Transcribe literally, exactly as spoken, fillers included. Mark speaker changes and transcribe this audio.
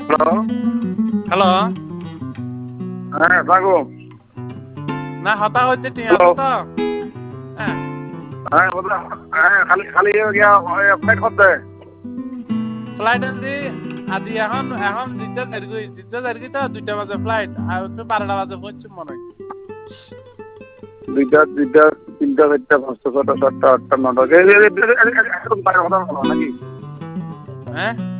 Speaker 1: hello
Speaker 2: hello
Speaker 1: হ্যাঁ থাকো
Speaker 2: না হতা হচ্ছে ঠিক
Speaker 1: হ্যালো
Speaker 2: আছে তো হ্যাঁ
Speaker 1: হ্যাঁ বললাম হ্যাঁ খালি খালি গিয়া ফ্লাইট করতে
Speaker 2: ফ্লাইট আনছি আজি এখন এখন জিদ্দা দেরগুই জিদ্দা দেরগুই তো দুইটা বাজে ফ্লাইট আর তো বারোটা বাজে পৌঁছছি মনে হয়
Speaker 1: দুইটা দুইটা তিনটা চারটা পাঁচটা ছটা সাতটা আটটা নটা একদম বাইরে কথা বলো নাকি
Speaker 2: হ্যাঁ